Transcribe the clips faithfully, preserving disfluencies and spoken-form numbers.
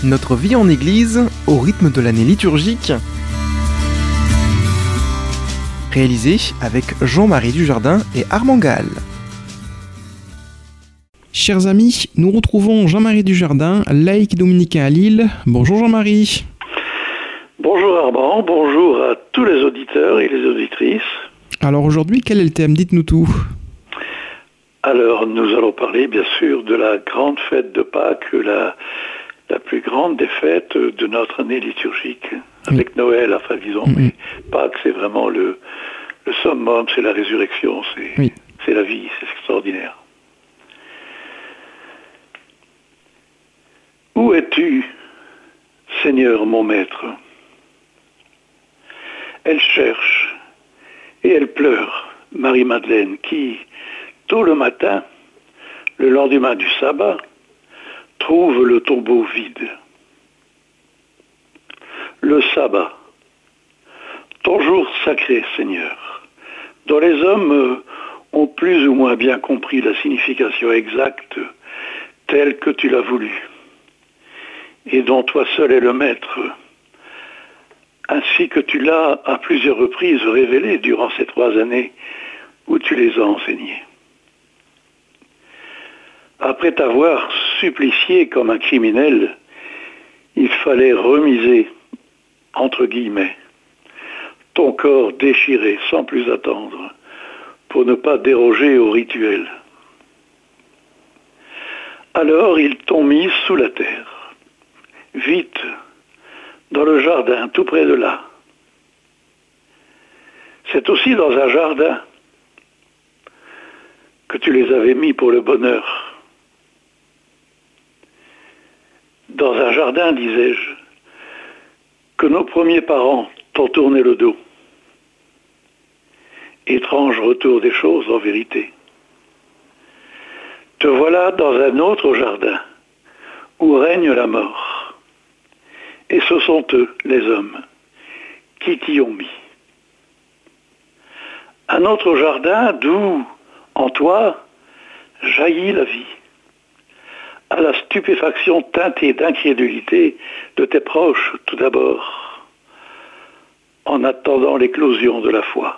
Notre vie en Église au rythme de l'année liturgique. Réalisé avec Jean-Marie Dujardin et Armand Gall. Chers amis, nous retrouvons Jean-Marie Dujardin, laïc dominicain à Lille. Bonjour Jean-Marie. Bonjour Armand, bonjour à tous les auditeurs et les auditrices. Alors aujourd'hui, quel est le thème? Dites-nous tout. Alors nous allons parler bien sûr de la grande fête de Pâques, la, la plus grande des fêtes de notre année liturgique. Avec oui. Noël, enfin disons, mm-hmm. mais Pâques c'est vraiment le, le summum, c'est la résurrection, c'est, oui. c'est la vie, c'est extraordinaire. Où es-tu, Seigneur mon Maître? Elle cherche et elle pleure, Marie-Madeleine, qui, tôt le matin, le lendemain du sabbat, trouve le tombeau vide. Le sabbat, ton jour sacré, Seigneur, dont les hommes ont plus ou moins bien compris la signification exacte telle que tu l'as voulu, et dont toi seul es le maître, ainsi que tu l'as à plusieurs reprises révélé durant ces trois années où tu les as enseignés. Après t'avoir supplicié comme un criminel, il fallait remiser, entre guillemets, ton corps déchiré sans plus attendre, pour ne pas déroger au rituel. Alors ils t'ont mis sous la terre, vite, dans le jardin, tout près de là. C'est aussi dans un jardin que tu les avais mis pour le bonheur. Dans un jardin, disais-je, que nos premiers parents t'ont tourné le dos. Étrange retour des choses, en vérité. Te voilà dans un autre jardin, où règne la mort. Et ce sont eux, les hommes, qui t'y ont mis. Un autre jardin d'où, en toi, jaillit la vie, à la stupéfaction teintée d'incrédulité de tes proches tout d'abord, en attendant l'éclosion de la foi.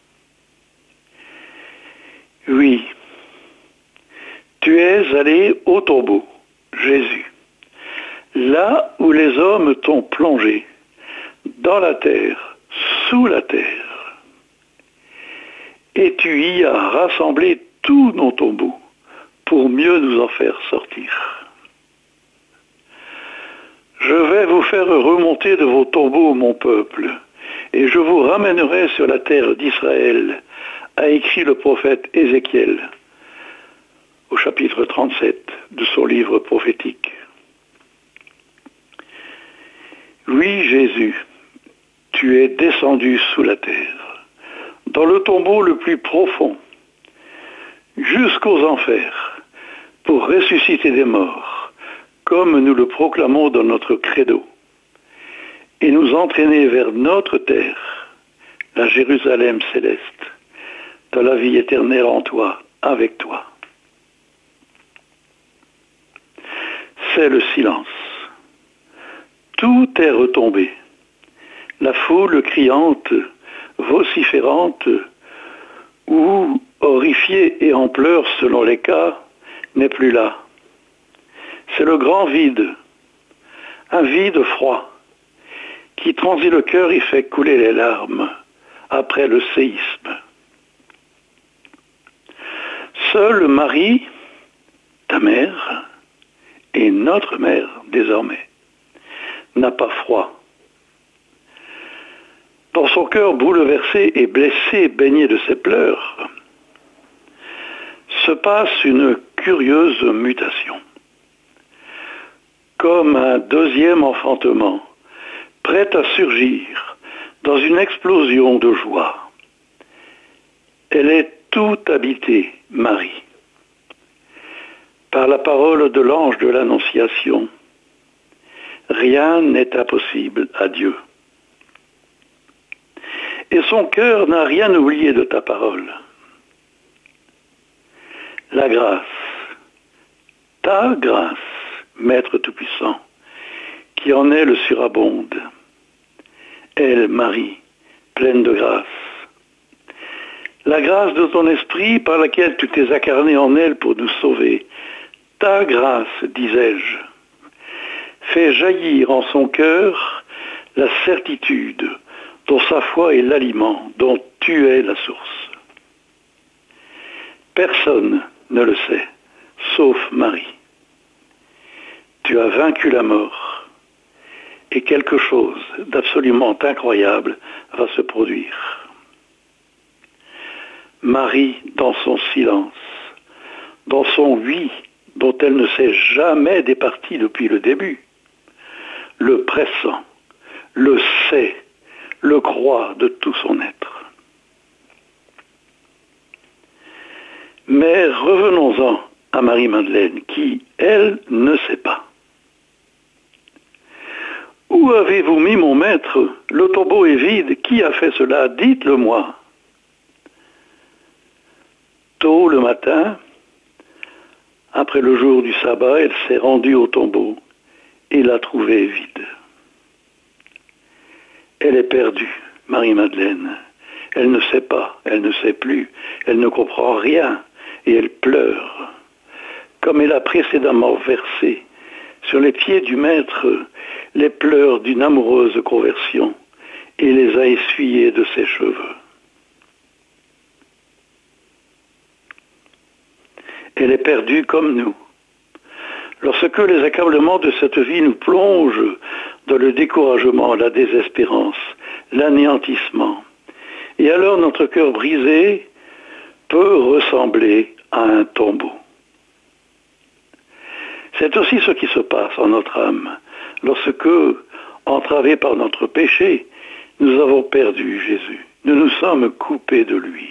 Oui, tu es allé au tombeau, Jésus, là où les hommes t'ont plongé, dans la terre, sous la terre, et tu y as rassemblé tous nos tombeaux pour mieux nous en faire sortir. Je vais vous faire remonter de vos tombeaux, mon peuple, et je vous ramènerai sur la terre d'Israël, a écrit le prophète Ézéchiel, au chapitre trente-sept de son livre prophétique. Oui, Jésus, tu es descendu sous la terre, dans le tombeau le plus profond, jusqu'aux enfers, pour ressusciter des morts, comme nous le proclamons dans notre credo, et nous entraîner vers notre terre, la Jérusalem céleste, dans la vie éternelle en toi, avec toi. C'est le silence. Tout est retombé. La foule criante, vociférante, ou horrifiée et en pleurs selon les cas, n'est plus là. C'est le grand vide, un vide froid, qui transit le cœur et fait couler les larmes après le séisme. Seule Marie, ta mère, et notre mère désormais, n'a pas froid. Dans son cœur bouleversé et blessé, baigné de ses pleurs, se passe une curieuse mutation. Comme un deuxième enfantement, prêt à surgir dans une explosion de joie. Elle est tout habitée, Marie, par la parole de l'ange de l'Annonciation. Rien n'est impossible à Dieu. Et son cœur n'a rien oublié de ta parole. La grâce, ta grâce, Maître Tout-Puissant, qui en elle surabonde. Elle, Marie, pleine de grâce. La grâce de ton esprit par laquelle tu t'es incarné en elle pour nous sauver. Ta grâce, disais-je, fait jaillir en son cœur la certitude dont sa foi est l'aliment, dont tu es la source. Personne ne le sait, sauf Marie. Tu as vaincu la mort, et quelque chose d'absolument incroyable va se produire. Marie, dans son silence, dans son oui, dont elle ne s'est jamais départie depuis le début, le pressent, le sait, le croit de tout son être. Mais revenons-en à Marie-Madeleine, qui, elle, ne sait pas. Où avez-vous mis mon maître? Le tombeau est vide. Qui a fait cela? Dites-le-moi. Tôt le matin, après le jour du sabbat, elle s'est rendue au tombeau et l'a trouvé vide. Elle est perdue, Marie-Madeleine. Elle ne sait pas, elle ne sait plus, elle ne comprend rien et elle pleure. Comme elle a précédemment versé sur les pieds du Maître les pleurs d'une amoureuse conversion et les a essuyés de ses cheveux. Elle est perdue comme nous. Lorsque les accablements de cette vie nous plongent dans le découragement, la désespérance, l'anéantissement, et alors notre cœur brisé peut ressembler à un tombeau. C'est aussi ce qui se passe en notre âme, lorsque, entravés par notre péché, nous avons perdu Jésus. Nous nous sommes coupés de lui.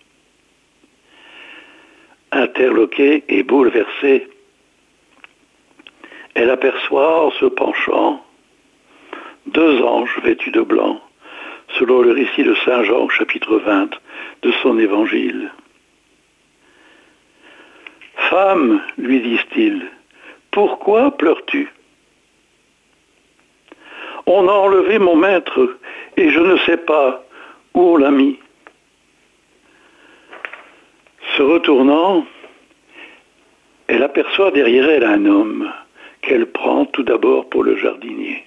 Interloquée et bouleversée, elle aperçoit en se penchant deux anges vêtus de blanc, selon le récit de Saint Jean, chapitre vingt de son évangile. « Femme, lui disent-ils, pourquoi pleures-tu? On a enlevé mon maître et je ne sais pas où on l'a mis. » Se retournant, elle aperçoit derrière elle un homme qu'elle prend tout d'abord pour le jardinier.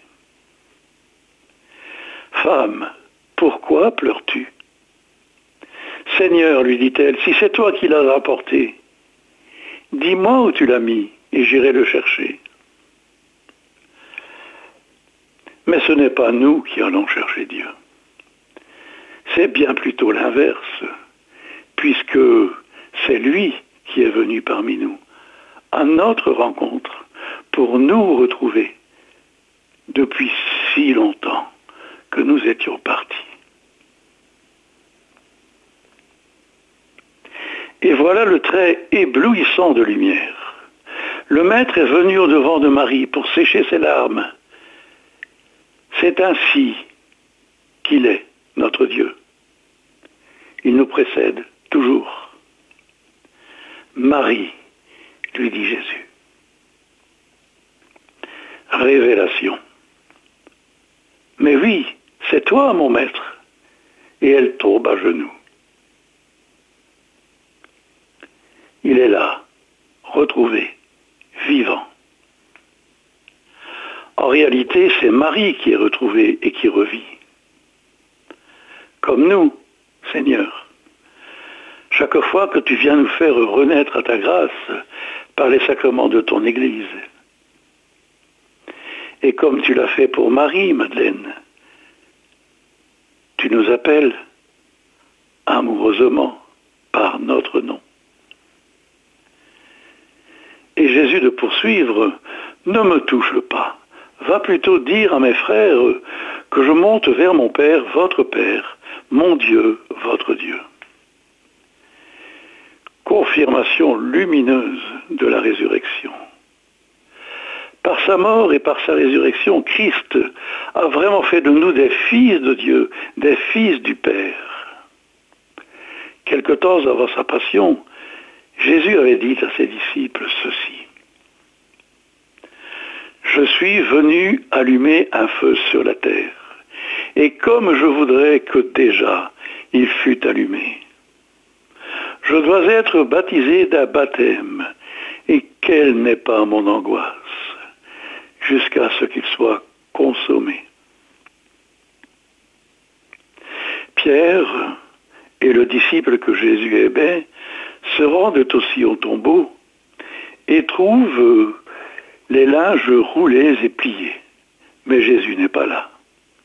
« Femme, pourquoi pleures-tu? Seigneur, lui dit-elle, si c'est toi qui l'as apporté, dis-moi où tu l'as mis et j'irai le chercher. Mais ce n'est pas nous qui allons chercher Dieu. C'est bien plutôt l'inverse, puisque c'est lui qui est venu parmi nous, à notre rencontre, pour nous retrouver depuis si longtemps que nous étions partis. Et voilà le trait éblouissant de lumière. Le Maître est venu au-devant de Marie pour sécher ses larmes. C'est ainsi qu'il est, notre Dieu. Il nous précède toujours. Marie, lui dit Jésus. Révélation. Mais oui, c'est toi, mon Maître. Et elle tombe à genoux. Il est là, retrouvé, vivant. En réalité, c'est Marie qui est retrouvée et qui revit. Comme nous, Seigneur. Chaque fois que tu viens nous faire renaître à ta grâce par les sacrements de ton Église. Et comme tu l'as fait pour Marie, Madeleine, tu nous appelles amoureusement par notre nom. Et Jésus de poursuivre, ne me touche pas. Va plutôt dire à mes frères que je monte vers mon Père, votre Père, mon Dieu, votre Dieu. Confirmation lumineuse de la résurrection. Par sa mort et par sa résurrection, Christ a vraiment fait de nous des fils de Dieu, des fils du Père. Quelque temps avant sa passion, Jésus avait dit à ses disciples ceci. « Je suis venu allumer un feu sur la terre, et comme je voudrais que déjà il fût allumé. Je dois être baptisé d'un baptême, et quelle n'est pas mon angoisse, jusqu'à ce qu'il soit consommé. Pierre et le disciple que Jésus aimait se rendent aussi au tombeau et trouvent les linges roulés et pliés. Mais Jésus n'est pas là.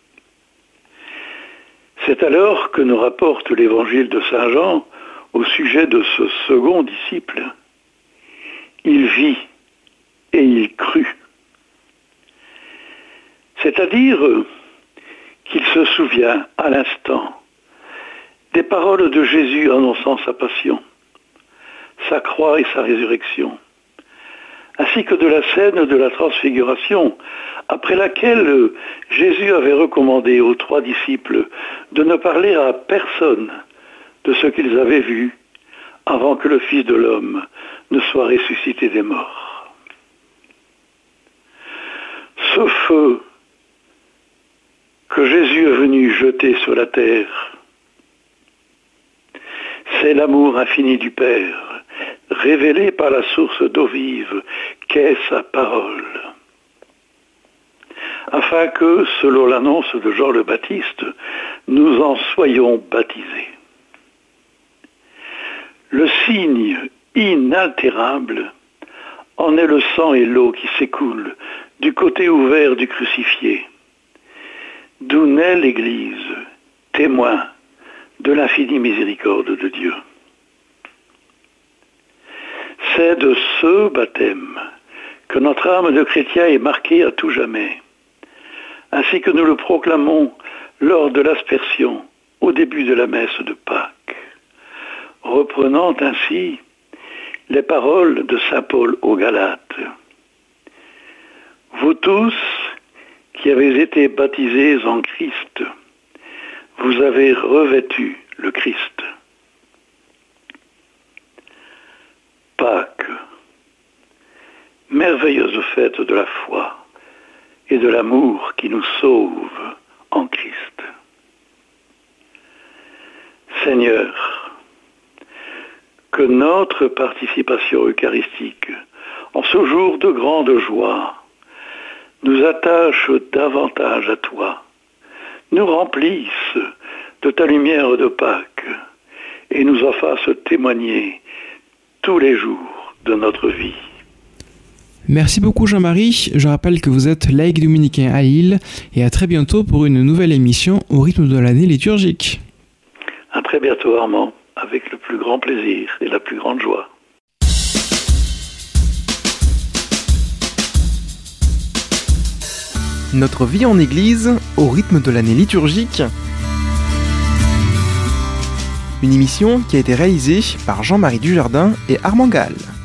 C'est alors que nous rapporte l'évangile de Saint Jean au sujet de ce second disciple. Il vit et il crut. C'est-à-dire qu'il se souvient à l'instant des paroles de Jésus annonçant sa passion, sa croix et sa résurrection, ainsi que de la scène de la transfiguration, après laquelle Jésus avait recommandé aux trois disciples de ne parler à personne de ce qu'ils avaient vu avant que le Fils de l'homme ne soit ressuscité des morts. Ce feu que Jésus est venu jeter sur la terre, c'est l'amour infini du Père, révélé par la source d'eau vive qu'est sa parole. Afin que, selon l'annonce de Jean le Baptiste, nous en soyons baptisés. Le signe inaltérable en est le sang et l'eau qui s'écoulent du côté ouvert du crucifié, d'où naît l'Église, témoin de l'infinie miséricorde de Dieu. C'est de ce baptême que notre âme de chrétien est marquée à tout jamais, ainsi que nous le proclamons lors de l'aspersion au début de la messe de Pâques, reprenant ainsi les paroles de saint Paul aux Galates. Vous tous qui avez été baptisés en Christ, vous avez revêtu le Christ. Pâques, merveilleuse fête de la foi et de l'amour qui nous sauve en Christ. Seigneur, que notre participation eucharistique en ce jour de grande joie nous attache davantage à toi, nous remplisse de ta lumière de Pâques et nous en fasse témoigner tous les jours de notre vie. Merci beaucoup Jean-Marie, je rappelle que vous êtes laïc dominicain à Lille et à très bientôt pour une nouvelle émission au rythme de l'année liturgique. À très bientôt Armand, avec le plus grand plaisir et la plus grande joie. Notre vie en Église au rythme de l'année liturgique. Une émission qui a été réalisée par Jean-Marie Dujardin et Armand Gall.